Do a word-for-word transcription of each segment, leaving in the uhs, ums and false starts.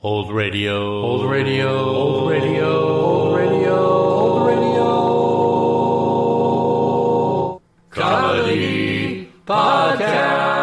Old radio, old radio, old radio, old radio, old radio. Comedy Podcast.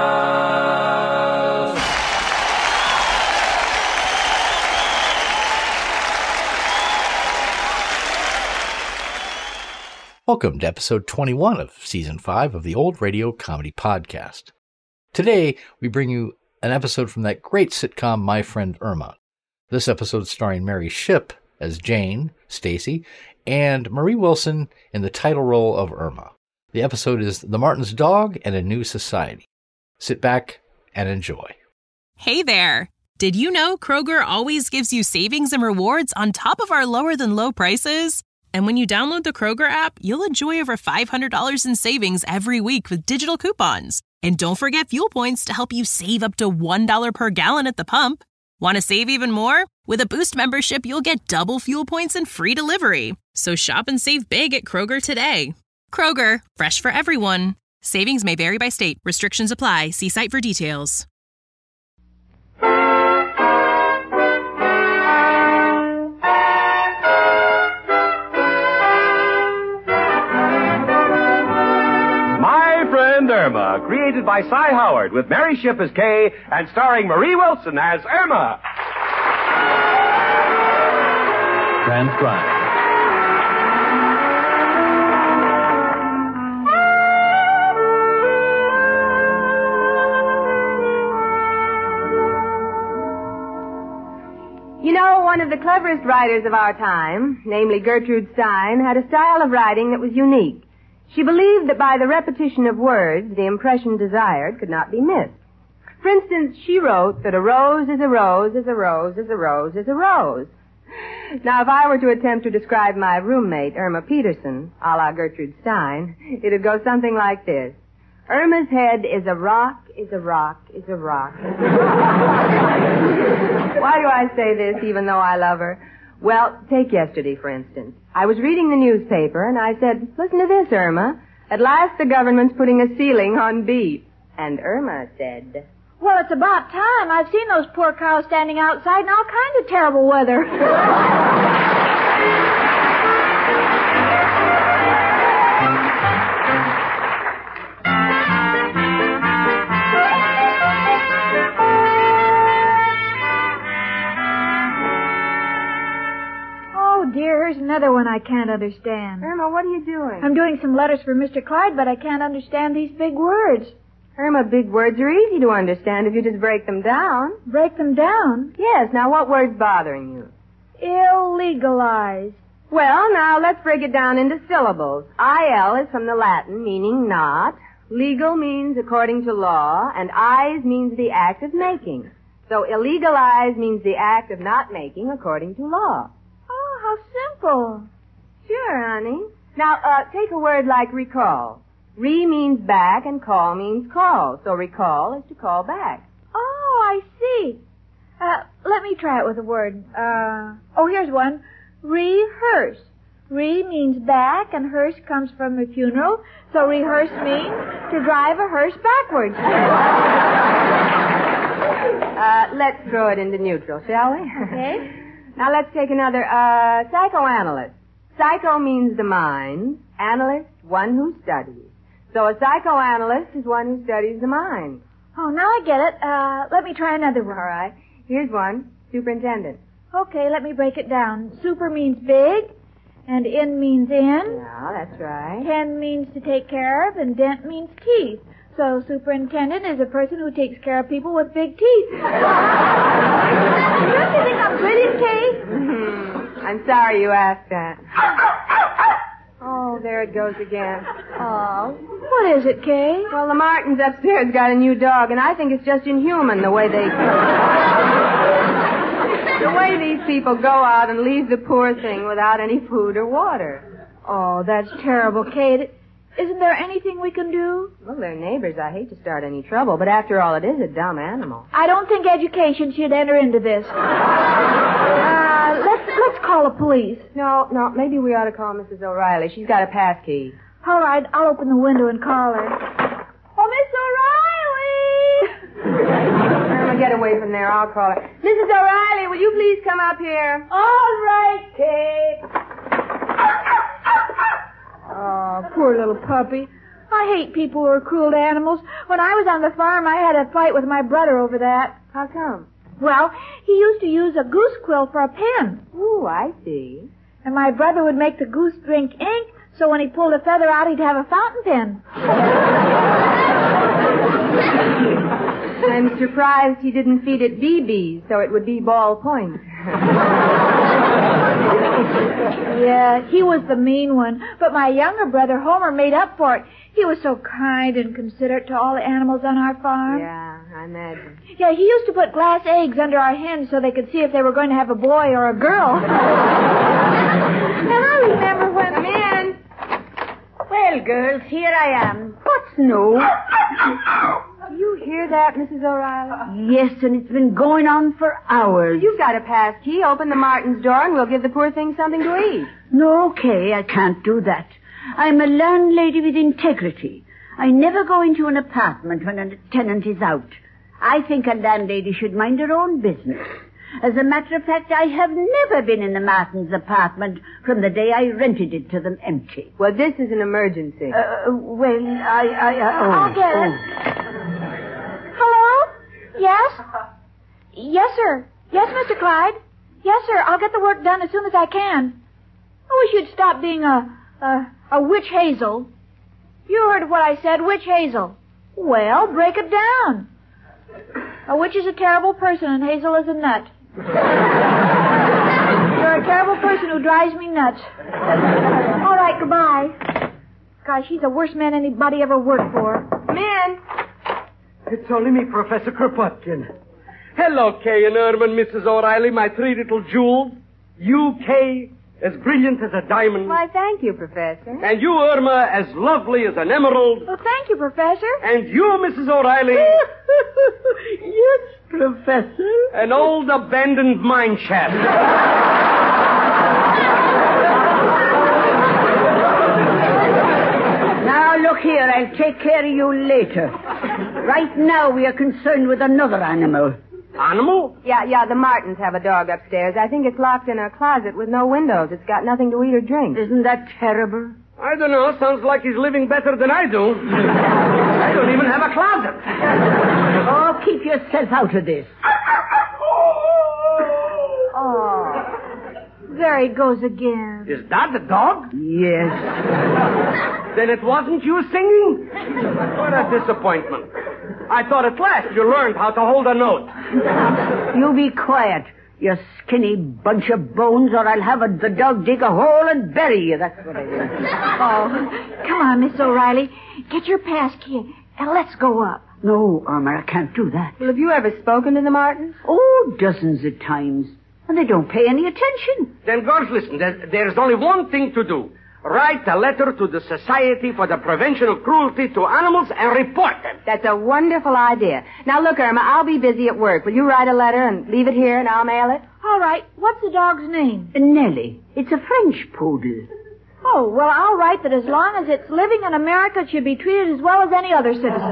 Welcome to episode twenty-one of season five of the Old Radio Comedy Podcast. Today, we bring you an episode from that great sitcom, My Friend Irma. This episode starring Mary Shipp as Jane, Stacy, and Marie Wilson in the title role of Irma. The episode is The Martin's Dog and a New Society. Sit back and enjoy. Hey there! Did you know Kroger always gives you savings and rewards on top of our lower-than-low prices? And when you download the Kroger app, you'll enjoy over five hundred dollars in savings every week with digital coupons. And don't forget fuel points to help you save up to one dollar per gallon at the pump. Want to save even more? With a Boost membership, you'll get double fuel points and free delivery. So shop and save big at Kroger today. Kroger, fresh for everyone. Savings may vary by state. Restrictions apply. See site for details. Irma, created by Cy Howard with Mary Shipp as Kay and starring Marie Wilson as Irma. Transcribed. You know, one of the cleverest writers of our time, namely Gertrude Stein, had a style of writing that was unique. She believed that by the repetition of words, the impression desired could not be missed. For instance, she wrote that a rose is a rose is a rose is a rose is a rose. Now, if I were to attempt to describe my roommate, Irma Peterson, a la Gertrude Stein, it'd go something like this. Irma's head is a rock, is a rock, is a rock, is a rock. Why do I say this, even though I love her? Well, take yesterday, for instance. I was reading the newspaper, and I said, listen to this, Irma. At last the government's putting a ceiling on beef. And Irma said, well, it's about time. I've seen those poor cows standing outside in all kinds of terrible weather. Dear, here's another one I can't understand. Irma, what are you doing? I'm doing some letters for Mister Clyde, but I can't understand these big words. Irma, big words are easy to understand if you just break them down. Break them down? Yes. Now, what word's bothering you? Illegalize. Well, now, let's break it down into syllables. I L is from the Latin, meaning not. Legal means according to law, and I's means the act of making. So illegalize means the act of not making according to law. How simple. Sure, honey. Now, uh, take a word like recall. Re means back and call means call. So recall is to call back. Oh, I see. Uh, let me try it with a word. Uh, oh, here's one. Rehearse. Re means back and hearse comes from a funeral. So rehearse means to drive a hearse backwards. uh, let's throw it into neutral, shall we? Okay. Now let's take another, uh, psychoanalyst. Psycho means the mind. Analyst, one who studies. So a psychoanalyst is one who studies the mind. Oh, now I get it. Uh, let me try another one. All right. Here's one. Superintendent. Okay, let me break it down. Super means big, and in means in. Yeah, that's right. Ten means to take care of, and dent means teeth. So superintendent is a person who takes care of people with big teeth. Don't you think I'm brilliant, Kay? Mm-hmm. I'm sorry you asked that. Oh, there it goes again. Oh, what is it, Kay? Well, the Martins upstairs got a new dog, and I think it's just inhuman the way they... the way these people go out and leave the poor thing without any food or water. Oh, that's terrible, Kay. Isn't there anything we can do? Well, they're neighbors. I hate to start any trouble, but after all, it is a dumb animal. I don't think education should enter into this. Uh, let's let's call the police. No, no, maybe we ought to call Missus O'Reilly. She's got a pass key. All right, I'll open the window and call her. Oh, Miss O'Reilly! Irma, get away from there. I'll call her. Missus O'Reilly, will you please come up here? All right, Kate. Oh, poor little puppy. I hate people who are cruel to animals. When I was on the farm, I had a fight with my brother over that. How come? Well, he used to use a goose quill for a pen. Ooh, I see. And my brother would make the goose drink ink, so when he pulled a feather out, he'd have a fountain pen. I'm surprised he didn't feed it B Bs, so it would be ballpoint. Yeah, he was the mean one. But my younger brother, Homer, made up for it. He was so kind and considerate to all the animals on our farm. Yeah, I imagine. Yeah, he used to put glass eggs under our hens so they could see if they were going to have a boy or a girl. And I remember when... Come in. Well, girls, here I am. What's new? Do you hear that, Missus O'Reilly? Yes, and it's been going on for hours. You've got a pass key. Open the Martin's door and we'll give the poor thing something to eat. No, Kay, I can't do that. I'm a landlady with integrity. I never go into an apartment when a tenant is out. I think a landlady should mind her own business. As a matter of fact, I have never been in the Martins' apartment from the day I rented it to them empty. Well, this is an emergency. Uh, well, I... I uh, oh, I'll get oh. it. Hello? Yes? Yes, sir. Yes, Mister Clyde. Yes, sir. I'll get the work done as soon as I can. I wish you'd stop being a... a... a witch hazel. You heard what I said, witch hazel. Well, break it down. A witch is a terrible person and Hazel is a nut. You're a terrible person who drives me nuts. All right, goodbye. Gosh, he's the worst man anybody ever worked for. Come in. It's only me, Professor Kropotkin. Hello, Kay and Irma, Missus O'Reilly, my three little jewels. You, Kay, as brilliant as a diamond. Why, thank you, Professor. And you, Irma, as lovely as an emerald. Well, thank you, Professor. And you, Missus O'Reilly. Yes, Professor. An old abandoned mine shaft. Now, look here, I'll take care of you later. Right now, we are concerned with another animal. Animal? Yeah, yeah, the Martins have a dog upstairs. I think it's locked in a closet with no windows. It's got nothing to eat or drink. Isn't that terrible? I don't know. Sounds like he's living better than I do. I don't even have a closet. Oh, keep yourself out of this. Oh, there he goes again. Is that the dog? Yes. Then it wasn't you singing? What a disappointment. I thought at last you learned how to hold a note. You be quiet, you skinny bunch of bones, or I'll have a, the dog dig a hole and bury you. That's what I will. Oh, come on, Miss O'Reilly. Get your pass key and let's go up. No, Irma, I can't do that. Well, have you ever spoken to the Martins? Oh, dozens of times. And they don't pay any attention. Then, girls, listen. There, there's only one thing to do. Write a letter to the Society for the Prevention of Cruelty to Animals and report it. That's a wonderful idea. Now, look, Irma, I'll be busy at work. Will you write a letter and leave it here and I'll mail it? All right. What's the dog's name? Nellie. It's a French poodle. Oh, well, I'll write that as long as it's living in America, it should be treated as well as any other citizen.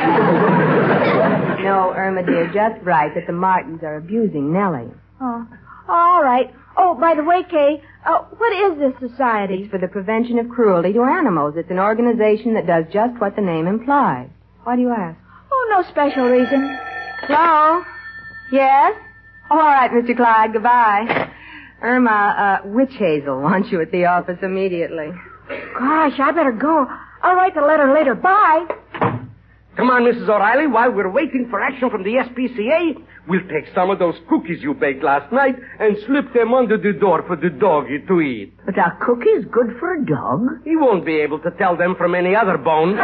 No, Irma, dear, just write that the Martins are abusing Nellie. Oh, all right. Oh, by the way, Kay, uh, what is this society? It's for the prevention of cruelty to animals. It's an organization that does just what the name implies. Why do you ask? Oh, no special reason. Hello? Yes? Oh, all right, Mister Clyde, goodbye. Irma, uh, Witch Hazel wants you at the office immediately. Gosh, I better go. I'll write the letter later. Bye. Come on, Missus O'Reilly. While we're waiting for action from the S P C A, we'll take some of those cookies you baked last night and slip them under the door for the doggy to eat. But are cookies good for a dog? He won't be able to tell them from any other bone.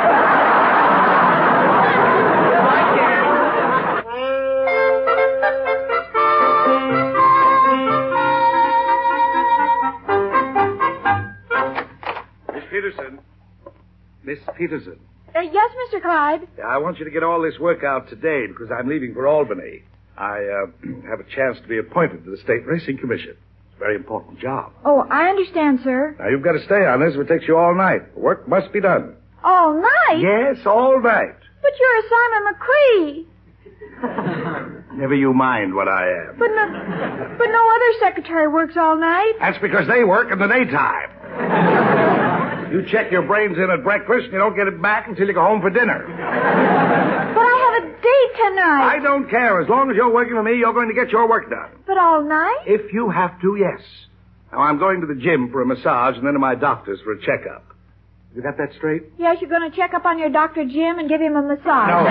Miss Peterson. Miss Peterson. Uh, yes, Mister Clyde. I want you to get all this work out today because I'm leaving for Albany. I uh, have a chance to be appointed to the State Racing Commission. It's a very important job. Oh, I understand, sir. Now, you've got to stay on this if it takes you all night. The work must be done. All night? Yes, all night. But you're a Simon McCree. Never you mind what I am. But no, but no other secretary works all night. That's because they work in the daytime. You check your brains in at breakfast, and you don't get it back until you go home for dinner. But I have a date tonight. I don't care. As long as you're working for me, you're going to get your work done. But all night? If you have to, yes. Now, I'm going to the gym for a massage and then to my doctor's for a checkup. You got that straight? Yes, you're going to check up on your Doctor Jim and give him a massage. No,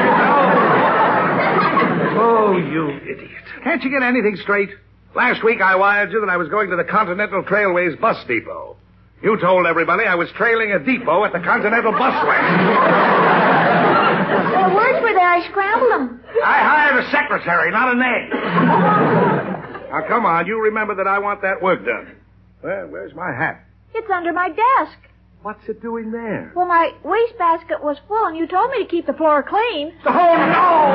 no. Oh, you idiot. Can't you get anything straight? Last week I wired you that I was going to the Continental Trailways bus depot. You told everybody I was trailing a depot at the Continental Busway. The words were there. I scrambled them. I hired a secretary, not an egg. Now, come on. You remember that I want that work done. Well, where's my hat? It's under my desk. What's it doing there? Well, my wastebasket was full, and you told me to keep the floor clean. Oh, no!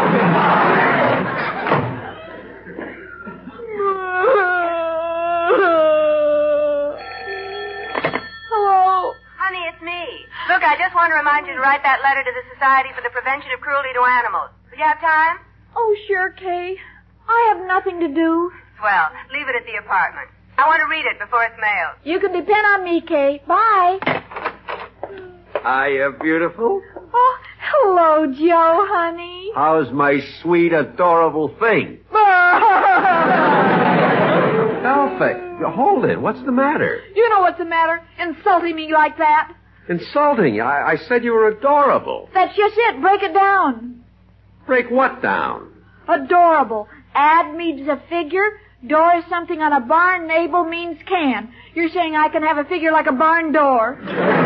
Hello? Honey, it's me. Look, I just want to remind you to write that letter to the Society for the Prevention of Cruelty to Animals. Do you have time? Oh, sure, Kay. I have nothing to do. Well, leave it at the apartment. I want to read it before it's mailed. You can depend on me, Kay. Bye. Hiya, beautiful. Oh, hello, Joe, honey. How's my sweet, adorable thing? Alfie, hold it. What's the matter? You know what's the matter, insulting me like that. Insulting. I, I said you were adorable. That's just it. Break it down. Break what down? Adorable. Add means a figure. Door is something on a barn. Able means can. You're saying I can have a figure like a barn door.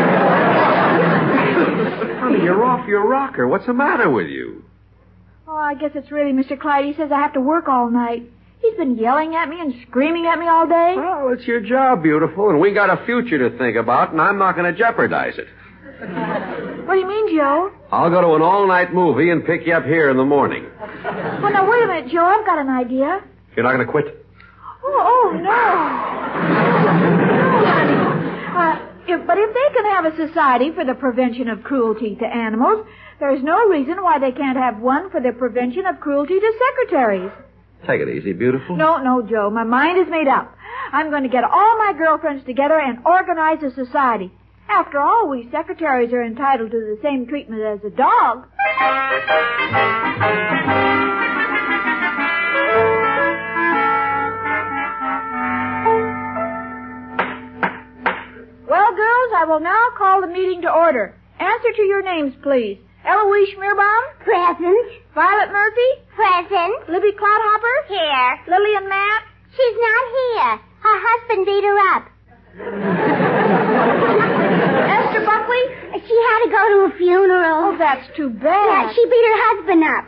Honey, you're off your rocker. What's the matter with you? Oh, I guess it's really Mister Clyde. He says I have to work all night. He's been yelling at me and screaming at me all day. Well, it's your job, beautiful, and we got a future to think about, and I'm not going to jeopardize it. What do you mean, Joe? I'll go to an all-night movie and pick you up here in the morning. Well, now, wait a minute, Joe. I've got an idea. You're not going to quit? Oh, oh, no. No, honey. Uh, if, but if they can have a society for the prevention of cruelty to animals, there's no reason why they can't have one for the prevention of cruelty to secretaries. Take it easy, beautiful. No, no, Joe. My mind is made up. I'm going to get all my girlfriends together and organize a society. After all, we secretaries are entitled to the same treatment as a dog. Well, girls, I will now call the meeting to order. Answer to your names, please. Eloise Schmierbaum? Present. Violet Murphy? Present. Libby Cloudhopper? Here. Lillian Matt? She's not here. Her husband beat her up. Esther Buckley? She had to go to a funeral. Oh, that's too bad. Yeah, she beat her husband up.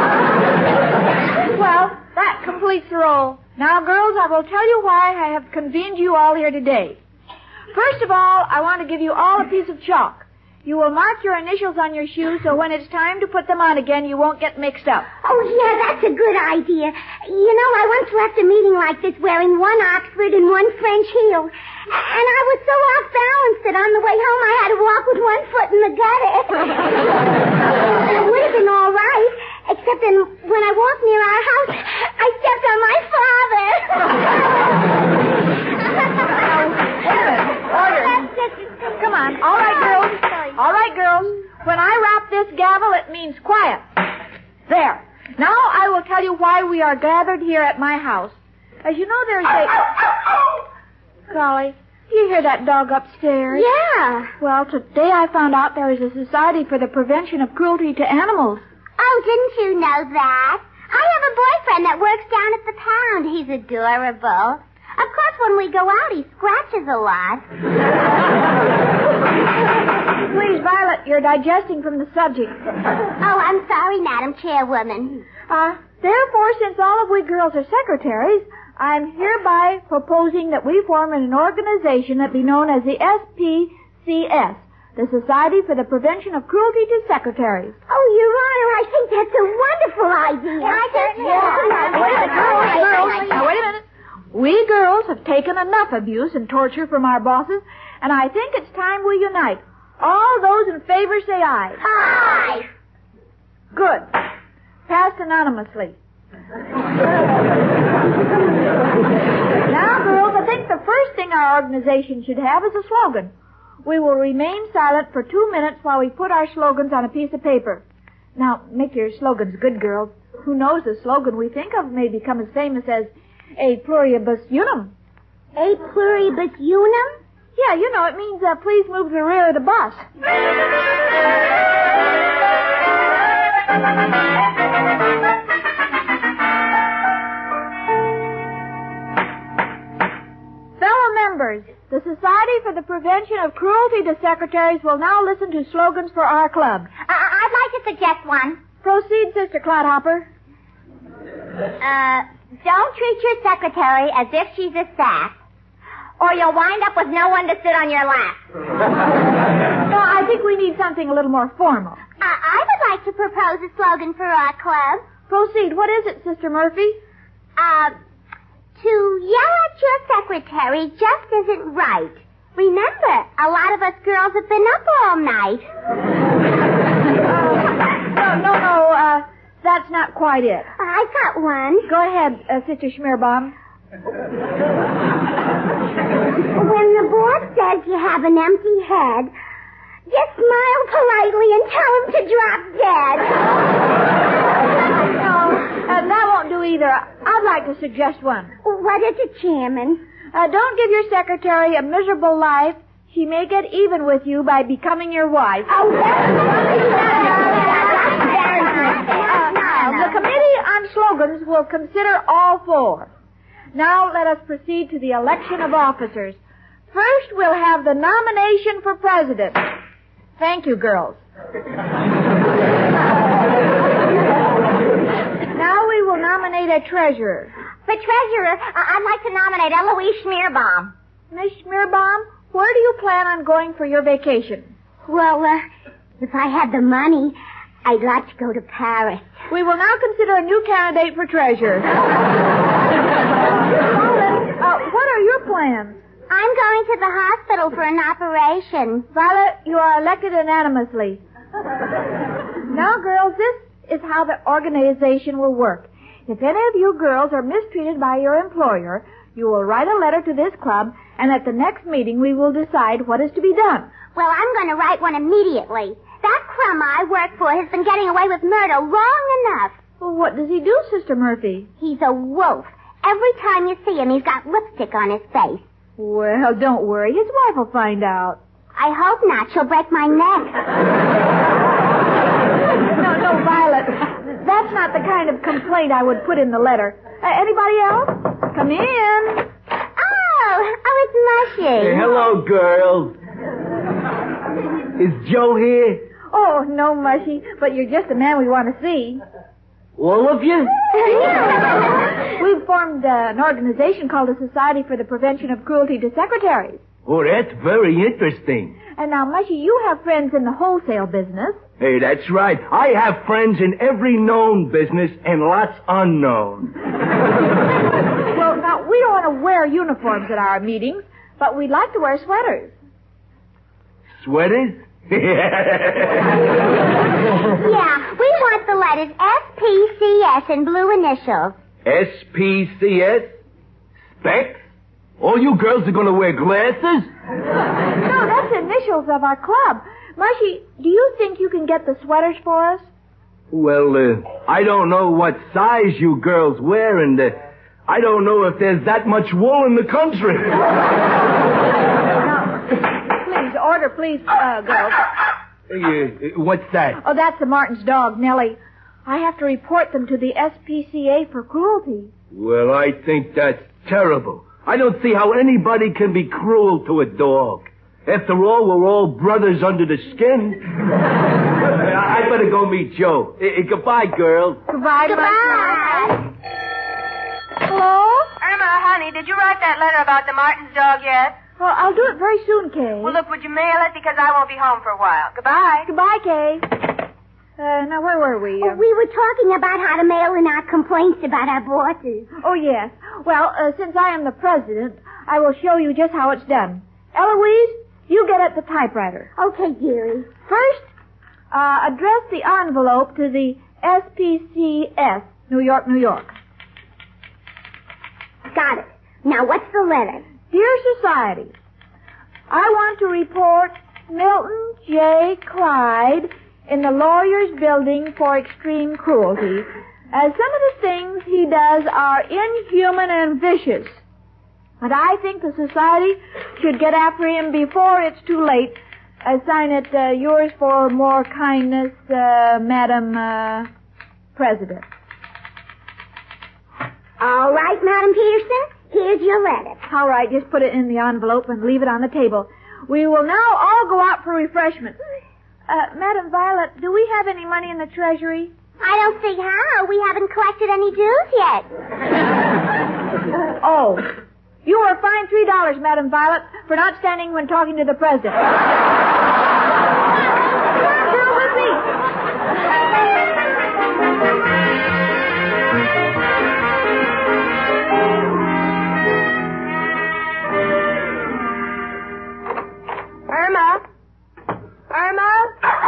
Well, that completes the roll. Now, girls, I will tell you why I have convened you all here today. First of all, I want to give you all a piece of chalk. You will mark your initials on your shoes so when it's time to put them on again, you won't get mixed up. Oh, yeah, that's a good idea. You know, I once left a meeting like this wearing one Oxford and one French heel. And I was so off balance that on the way home I had to walk with one foot in the gutter. It would have been all right, except then when I walked near our house, I stepped on my father. Order. Come on. All right, girls. All right, girls. When I rap this gavel, it means quiet. There. Now I will tell you why we are gathered here at my house. As you know, there's a... Golly, do you hear that dog upstairs? Yeah. Well, today I found out there is a society for the prevention of cruelty to animals. Oh, didn't you know that? I have a boyfriend that works down at the pound. He's adorable. Of course, when we go out, he scratches a lot. Please, Violet, you're digesting from the subject. Oh, I'm sorry, Madam Chairwoman. Uh, therefore, since all of we girls are secretaries, I'm hereby proposing that we form an organization that be known as the S P C S, the Society for the Prevention of Cruelty to Secretaries. Oh, Your Honor, I think that's a wonderful idea. I think Now, wait a minute, girls, girls. Now, wait a minute. We girls have taken enough abuse and torture from our bosses, and I think it's time we unite. All those in favor say aye. Aye. Good. Passed anonymously. Now, girls, I think the first thing our organization should have is a slogan. We will remain silent for two minutes while we put our slogans on a piece of paper. Now, make your slogans good, girls. Who knows, the slogan we think of may become as famous as A Pluribus Unum. A Pluribus Unum? Yeah, you know, it means uh, please move to the rear of the bus. Fellow members, the Society for the Prevention of Cruelty to Secretaries will now listen to slogans for our club. Uh, I'd like to suggest one. Proceed, Sister Clodhopper. Uh, don't treat your secretary as if she's a sack, or you'll wind up with no one to sit on your lap. No, I think we need something a little more formal. Uh, I would like to propose a slogan for our club. Proceed. What is it, Sister Murphy? Uh, to yell at your secretary just isn't right. Remember, a lot of us girls have been up all night. No, no, no, uh, that's not quite it. I got one. Go ahead, uh, Sister Schmierbaum. When the boss says you have an empty head, just smile politely and tell him to drop dead. No, uh, that won't do either. I'd like to suggest one. What is it, Chairman? Uh, don't give your secretary a miserable life. She may get even with you by becoming your wife. Oh, that's The Committee on Slogans will consider all four. Now let us proceed to the election of officers. First, we'll have the nomination for president. Thank you, girls. Now we will nominate a treasurer. For treasurer, I'd like to nominate Eloise Schmierbaum. Miss Schmierbaum, where do you plan on going for your vacation? Well, uh, if I had the money, I'd like to go to Paris. We will now consider a new candidate for treasurer. Violet, uh, what are your plans? I'm going to the hospital for an operation. Violet, you are elected unanimously. Now, girls, this is how the organization will work. If any of you girls are mistreated by your employer, you will write a letter to this club, and at the next meeting we will decide what is to be done. Well, I'm going to write one immediately. That crumb I work for has been getting away with murder long enough. Well, what does he do, Sister Murphy? He's a wolf. Every time you see him, he's got lipstick on his face. Well, don't worry. His wife will find out. I hope not. She'll break my neck. No, no, Violet. That's not the kind of complaint I would put in the letter. Uh, anybody else? Come in. Oh, oh, it's Mushy. Hey, hello, girls. Is Joe here? Oh, no, Mushy, but you're just the man we want to see. All of you? We've formed uh, an organization called the Society for the Prevention of Cruelty to Secretaries. Oh, that's very interesting. And now, Mushy, you have friends in the wholesale business. Hey, that's right. I have friends in every known business and lots unknown. Well, now, we don't want to wear uniforms at our meetings, but we'd like to wear sweaters. Sweaters? Yeah, we want the letters S P C S in blue initials. S P C S? Specs? All you girls are going to wear glasses? No, that's initials of our club. Mushy, do you think you can get the sweaters for us? Well, uh, I don't know what size you girls wear, and uh, I don't know if there's that much wool in the country. Please, order, please, uh, girls. Hey, uh, what's that? Oh, that's the Martin's dog, Nellie. I have to report them to the S P C A for cruelty. Well, I think that's terrible. I don't see how anybody can be cruel to a dog. After all, we're all brothers under the skin. I better go meet Joe. Uh, goodbye, girls. Goodbye, Goodbye. Hello? Irma, honey, did you write that letter about the Martin's dog yet? Well, I'll do it very soon, Kay. Well, look, would you mail it? Because I won't be home for a while. Goodbye. Goodbye, Kay. Uh, now, where were we? Oh, we were talking about how to mail in our complaints about our bosses. Oh, yes. Well, uh, since I am the president, I will show you just how it's done. Eloise, you get at the typewriter. Okay, dearie. First, uh, address the envelope to the S P C S, New York, New York. got it. Now, what's the letter? Dear Society, I want to report Milton J. Clyde in the lawyer's building for extreme cruelty, as some of the things he does are inhuman and vicious. And I think the society should get after him before it's too late. I sign it, uh, yours for more kindness, uh, Madam, uh, President. All right, Madam Peterson, here's your letter. All right, just put it in the envelope and leave it on the table. We will now all go out for refreshment. Uh, Madam Violet, do we have any money in the treasury? I don't see how. We haven't collected any dues yet. Oh. You are fined three dollars, Madam Violet, for not standing when talking to the president. Come on, girl, with me. Irma? Irma?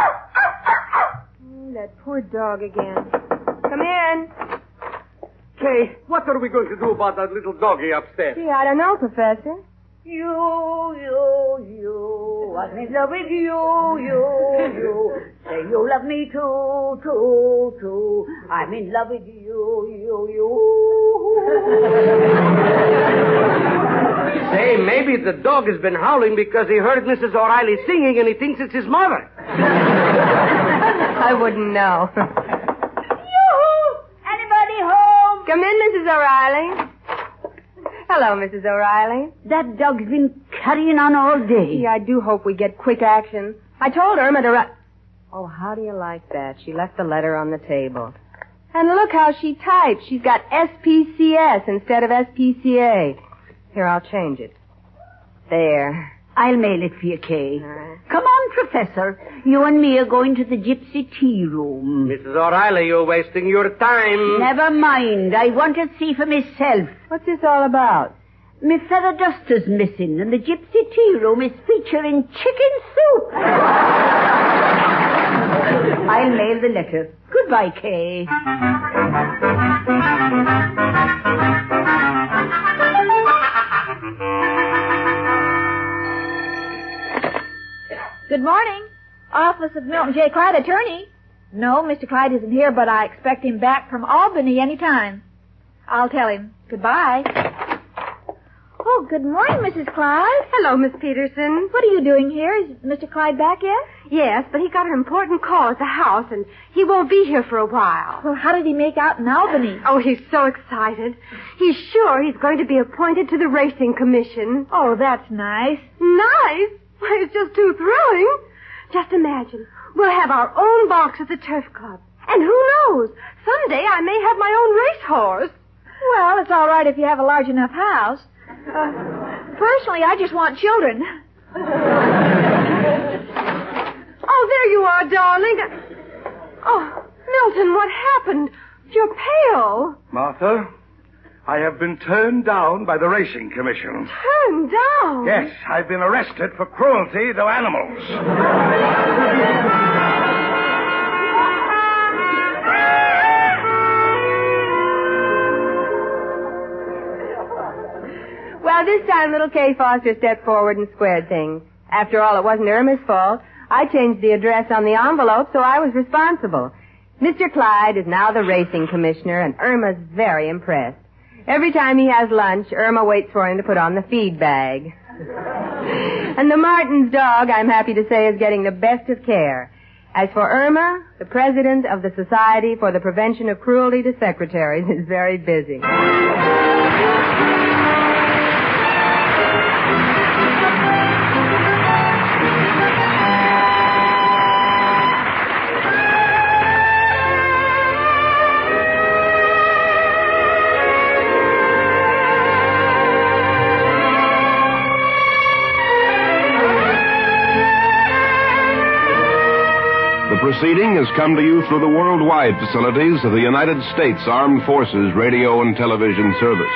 Oh, that poor dog again. Come in. Kay, what are we going to do about that little doggy upstairs? Gee, I don't know, Professor. You, you, you, I'm in love with you, you, you. Say you love me too, too, too. I'm in love with you, you, you. Say, maybe the dog has been howling because he heard Missus O'Reilly singing and he thinks it's his mother. I wouldn't know. Come in, Missus O'Reilly. Hello, Missus O'Reilly. That dog's been carrying on all day. Gee, I do hope we get quick action. I told Irma to... Ru- oh, how do you like that? She left the letter on the table. And look how she typed. She's got S P C S instead of S P C A. Here, I'll change it. There. I'll mail it for you, Kay. Right. Come on, Professor. You and me are going to the gypsy tea room. Missus O'Reilly, you're wasting your time. Never mind. I want to see for myself. What's this all about? My feather duster's missing, and the gypsy tea room is featuring chicken soup. I'll mail the letter. Goodbye, Kay. Good morning. Office of Milton J. Clyde, attorney. No, Mister Clyde isn't here, but I expect him back from Albany any time. I'll tell him. Goodbye. Oh, good morning, Missus Clyde. Hello, Miss Peterson. What are you doing here? Is Mister Clyde back yet? Yes, but he got an important call at the house, and he won't be here for a while. Well, how did he make out in Albany? Oh, he's so excited. He's sure he's going to be appointed to the racing commission. Oh, that's nice. Nice? Why, it's just too thrilling. Just imagine. We'll have our own box at the turf club. And who knows? Someday I may have my own racehorse. Well, it's all right if you have a large enough house. Uh, personally, I just want children. Oh, there you are, darling. Oh, Milton, what happened? You're pale. Martha, I have been turned down by the Racing Commission. Turned down? Yes, I've been arrested for cruelty to animals. Well, this time little Kay Foster stepped forward and squared things. After all, it wasn't Irma's fault. I changed the address on the envelope, so I was responsible. Mister Clyde is now the racing commissioner, and Irma's very impressed. Every time he has lunch, Irma waits for him to put on the feed bag. And the Martins dog, I'm happy to say, is getting the best of care. As for Irma, the president of the Society for the Prevention of Cruelty to Secretaries is very busy. Proceeding has come to you through the worldwide facilities of the United States Armed Forces Radio and Television Service.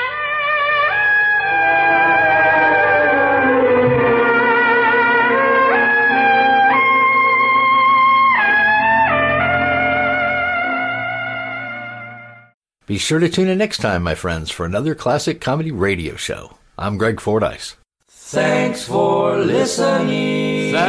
Be sure to tune in next time, my friends, for another classic comedy radio show. I'm Greg Fordyce. Thanks for listening.